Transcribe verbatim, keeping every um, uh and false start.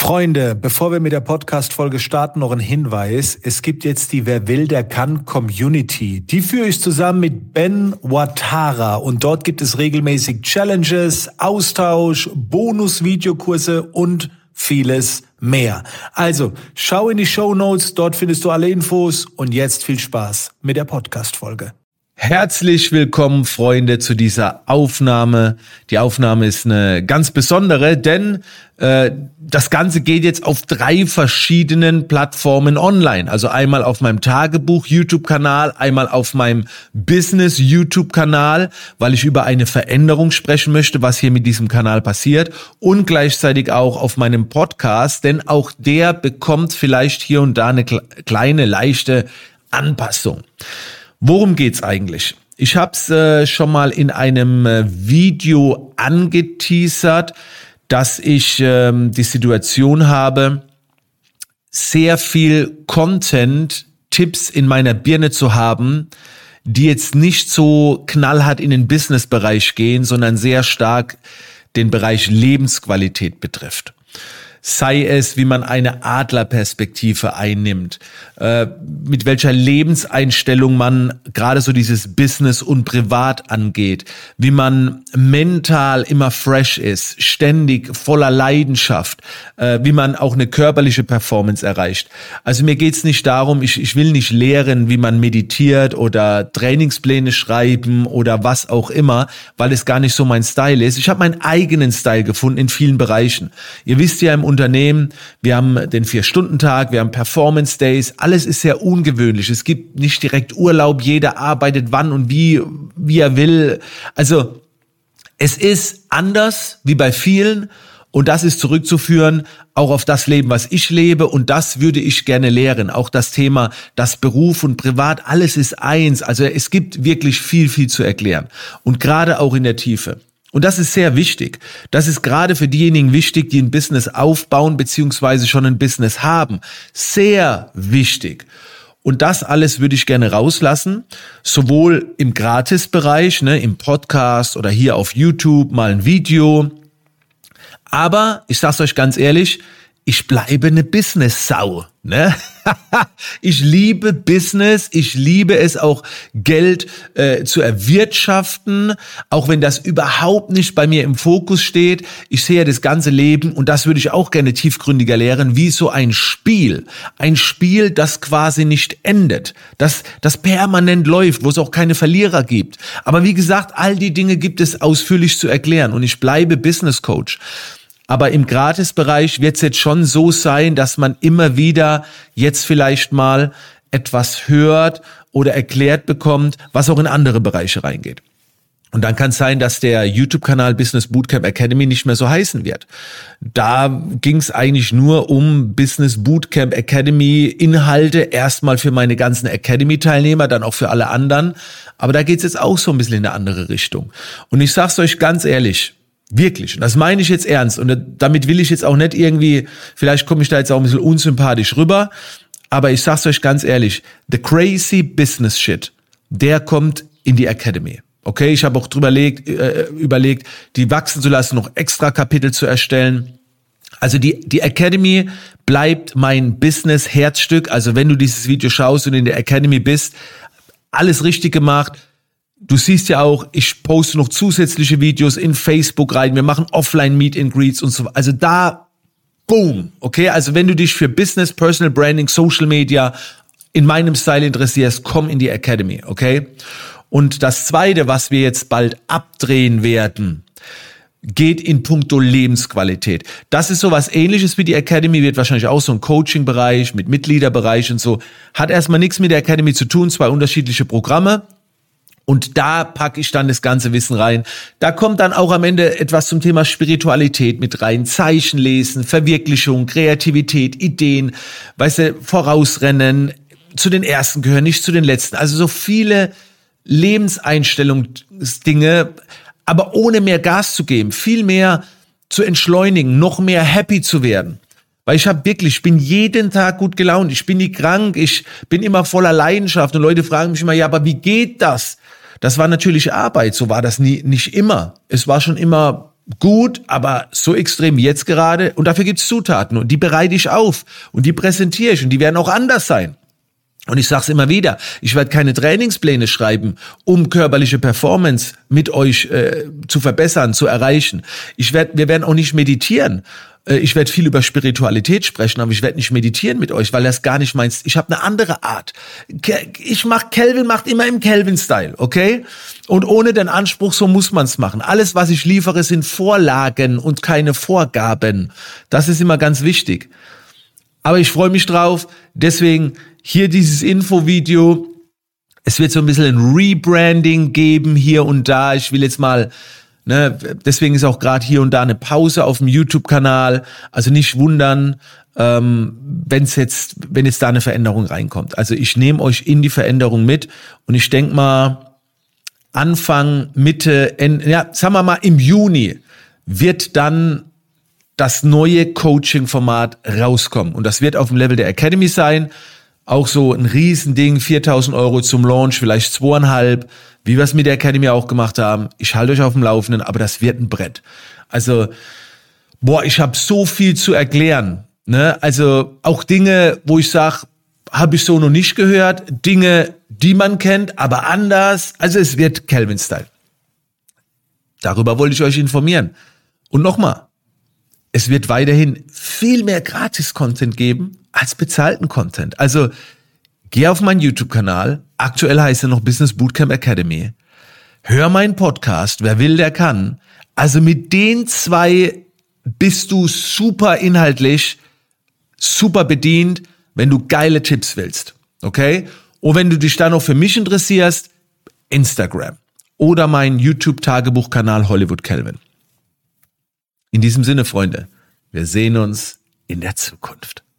Freunde, bevor wir mit der Podcast-Folge starten, noch ein Hinweis. Es gibt jetzt die Wer will, der kann Community. Die führe ich zusammen mit Ben Ouattara und dort gibt es regelmäßig Challenges, Austausch, Bonus-Videokurse und vieles mehr. Also, schau in die Shownotes, dort findest du alle Infos und jetzt viel Spaß mit der Podcast-Folge. Herzlich willkommen, Freunde, zu dieser Aufnahme. Die Aufnahme ist eine ganz besondere, denn äh, das Ganze geht jetzt auf drei verschiedenen Plattformen online. Also einmal auf meinem Tagebuch-YouTube-Kanal, einmal auf meinem Business-YouTube-Kanal, weil ich über eine Veränderung sprechen möchte, was hier mit diesem Kanal passiert, und gleichzeitig auch auf meinem Podcast, denn auch der bekommt vielleicht hier und da eine kleine, leichte Anpassung. Worum geht's eigentlich? Ich habe es äh, schon mal in einem äh, Video angeteasert, dass ich äh, die Situation habe, sehr viel Content, Tipps in meiner Birne zu haben, die jetzt nicht so knallhart in den Business-Bereich gehen, sondern sehr stark den Bereich Lebensqualität betrifft. Sei es, wie man eine Adlerperspektive einnimmt, äh, mit welcher Lebenseinstellung man gerade so dieses Business und Privat angeht, wie man mental immer fresh ist, ständig voller Leidenschaft, äh, wie man auch eine körperliche Performance erreicht. Also mir geht's nicht darum, ich, ich will nicht lehren, wie man meditiert oder Trainingspläne schreiben oder was auch immer, weil es gar nicht so mein Style ist. Ich habe meinen eigenen Style gefunden in vielen Bereichen. Ihr wisst ja im Unternehmen, wir haben den Vier-Stunden-Tag, wir haben Performance-Days, alles ist sehr ungewöhnlich. Es gibt nicht direkt Urlaub, jeder arbeitet wann und wie, wie er will. Also es ist anders wie bei vielen und das ist zurückzuführen auch auf das Leben, was ich lebe, und das würde ich gerne lehren. Auch das Thema, das Beruf und Privat, alles ist eins. Also es gibt wirklich viel, viel zu erklären und gerade auch in der Tiefe. Und das ist sehr wichtig. Das ist gerade für diejenigen wichtig, die ein Business aufbauen beziehungsweise schon ein Business haben. Sehr wichtig. Und das alles würde ich gerne rauslassen, sowohl im Gratisbereich, ne, im Podcast oder hier auf YouTube mal ein Video. Aber ich sag's euch ganz ehrlich, ich bleibe eine Business-Sau, ne? Ich liebe Business, ich liebe es auch, Geld äh, zu erwirtschaften, auch wenn das überhaupt nicht bei mir im Fokus steht. Ich sehe das ganze Leben, und das würde ich auch gerne tiefgründiger lehren, wie so ein Spiel. Ein Spiel, das quasi nicht endet, das, das permanent läuft, wo es auch keine Verlierer gibt. Aber wie gesagt, all die Dinge gibt es ausführlich zu erklären, und ich bleibe Business Coach. Aber im Gratisbereich wird es jetzt schon so sein, dass man immer wieder jetzt vielleicht mal etwas hört oder erklärt bekommt, was auch in andere Bereiche reingeht. Und dann kann es sein, dass der YouTube-Kanal Business Bootcamp Academy nicht mehr so heißen wird. Da ging es eigentlich nur um Business Bootcamp Academy Inhalte, erstmal für meine ganzen Academy-Teilnehmer, dann auch für alle anderen. Aber da geht es jetzt auch so ein bisschen in eine andere Richtung. Und ich sag's euch ganz ehrlich, wirklich, und das meine ich jetzt ernst, und damit will ich jetzt auch nicht irgendwie, vielleicht komme ich da jetzt auch ein bisschen unsympathisch rüber, aber ich sag's euch ganz ehrlich, the crazy business shit, der kommt in die Academy. Okay, ich habe auch drüber überlegt, äh, überlegt, die wachsen zu lassen, noch extra Kapitel zu erstellen. Also die, die Academy bleibt mein Business-Herzstück. Also wenn du dieses Video schaust und in der Academy bist, alles richtig gemacht. Du siehst ja auch, ich poste noch zusätzliche Videos in Facebook rein. Wir machen Offline-Meet and Greets und so. Also da, boom, okay? Also wenn du dich für Business, Personal Branding, Social Media in meinem Style interessierst, komm in die Academy, okay? Und das Zweite, was wir jetzt bald abdrehen werden, geht in puncto Lebensqualität. Das ist so was Ähnliches wie die Academy, wird wahrscheinlich auch so ein Coaching-Bereich mit Mitgliederbereich und so. Hat erstmal nichts mit der Academy zu tun, zwei unterschiedliche Programme. Und da packe ich dann das ganze Wissen rein. Da kommt dann auch am Ende etwas zum Thema Spiritualität mit rein. Zeichen lesen, Verwirklichung, Kreativität, Ideen, weißt du, vorausrennen, zu den Ersten gehören, nicht zu den Letzten. Also so viele Lebenseinstellungsdinge, aber ohne mehr Gas zu geben, viel mehr zu entschleunigen, noch mehr happy zu werden. Weil ich habe wirklich, ich bin jeden Tag gut gelaunt, ich bin nie krank, ich bin immer voller Leidenschaft und Leute fragen mich immer, ja, aber wie geht das? Das war natürlich Arbeit, so war das nie, nicht immer. Es war schon immer gut, aber so extrem wie jetzt gerade. Und dafür gibt's Zutaten und die bereite ich auf und die präsentiere ich und die werden auch anders sein. Und ich sag's immer wieder, ich werde keine Trainingspläne schreiben, um körperliche Performance mit euch äh, zu verbessern, zu erreichen. Ich werd, wir werden auch nicht meditieren. Äh, ich werde viel über Spiritualität sprechen, aber ich werde nicht meditieren mit euch, weil das gar nicht meins. Ich habe eine andere Art. Ich mach, Kelvin macht immer im Kelvin-Style, okay? Und ohne den Anspruch, so muss man's machen. Alles, was ich liefere, sind Vorlagen und keine Vorgaben. Das ist immer ganz wichtig. Aber ich freue mich drauf, deswegen hier dieses Infovideo. Es wird so ein bisschen ein Rebranding geben hier und da. Ich will jetzt mal, ne, deswegen ist auch gerade hier und da eine Pause auf dem YouTube-Kanal. Also nicht wundern, ähm, wenn's jetzt, wenn jetzt da eine Veränderung reinkommt. Also ich nehme euch in die Veränderung mit und ich denke mal, Anfang, Mitte, Ende, ja, sagen wir mal im Juni wird dann das neue Coaching-Format rauskommen. Und das wird auf dem Level der Academy sein. Auch so ein Riesending, viertausend Euro zum Launch, vielleicht zweieinhalb, wie wir es mit der Academy auch gemacht haben. Ich halte euch auf dem Laufenden, aber das wird ein Brett. Also, boah, ich habe so viel zu erklären. Ne? Also auch Dinge, wo ich sage, habe ich so noch nicht gehört. Dinge, die man kennt, aber anders. Also es wird Kelvin-Style. Darüber wollte ich euch informieren. Und nochmal, es wird weiterhin viel mehr Gratis-Content geben als bezahlten Content. Also geh auf meinen YouTube-Kanal. Aktuell heißt er noch Business Bootcamp Academy. Hör meinen Podcast. Wer will, der kann. Also mit den zwei bist du super inhaltlich, super bedient, wenn du geile Tipps willst. Okay? Und wenn du dich dann noch für mich interessierst, Instagram oder mein YouTube-Tagebuchkanal Hollywood Kelvin. In diesem Sinne, Freunde, wir sehen uns in der Zukunft.